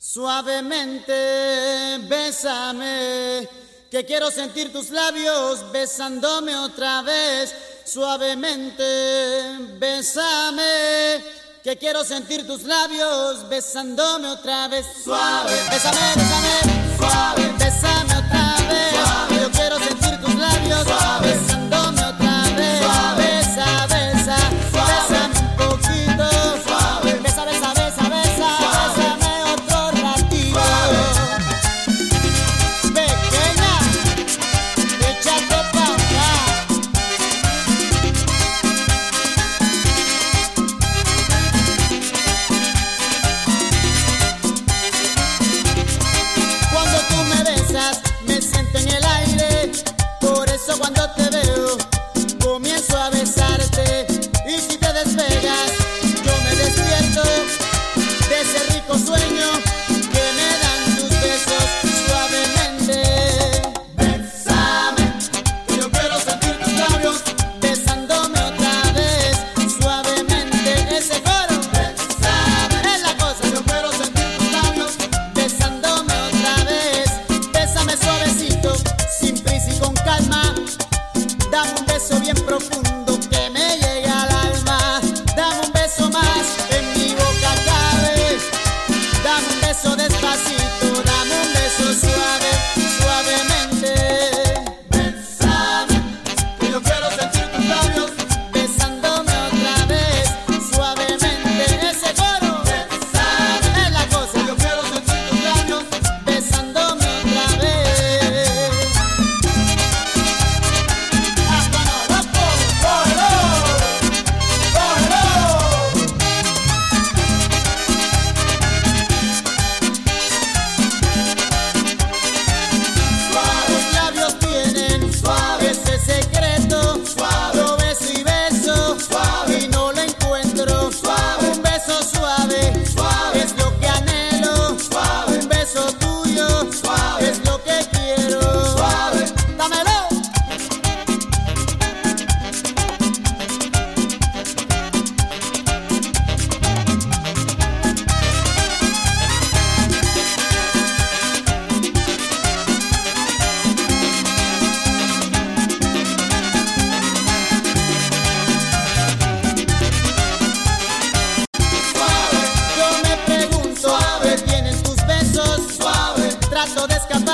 Suavemente, bésame, que quiero sentir tus labios besándome otra vez. Suavemente, bésame, que quiero sentir tus labios besándome otra vez. Suave, bésame, bésame, suave, bésame otra vez. Suave, yo quiero sentir tus labios suave, besándome otra vez. Suave, besa, besa, bésame un poquito. Suave, besa, besa, besa, besa, bésame otro ratito. Pequeña, échate pa' acá. Cuando tú me besas, me siento en el aire. Por eso cuando te veo, comienzo a besarte. Y si te despegas, yo me despierto de ese rico sueño que me dan tus besos. Suavemente, bésame, que yo quiero sentir tus labios besándome otra vez. Suavemente, ese coro, bésame, es la cosa. Yo quiero sentir tus labios besándome otra vez. Bésame suavecito, sin prisa y con calma. Dame un beso bien profundo que me llegue al alma. Dame un beso más, en mi boca cabe. Dame un beso despacito, dame un beso suave, suavemente. Bésame, que yo quiero sentir tus labios besándome otra vez. Suavemente, ese coro, bésame, es la cosa. Yo quiero sentir tus labios besándome otra vez. Hasta no, loco, cógelo, cógelo. Tus labios tienen suave ese secreto. Suave, yo beso y beso suave y no lo encuentro. Suave, un beso suave, suave es lo que anhelo. Suave, un beso tuyo suave es lo que quiero. Suave, dámelo. Yo me pregunto, suave, ¿tienen tus besos? Suave, trato de escapar.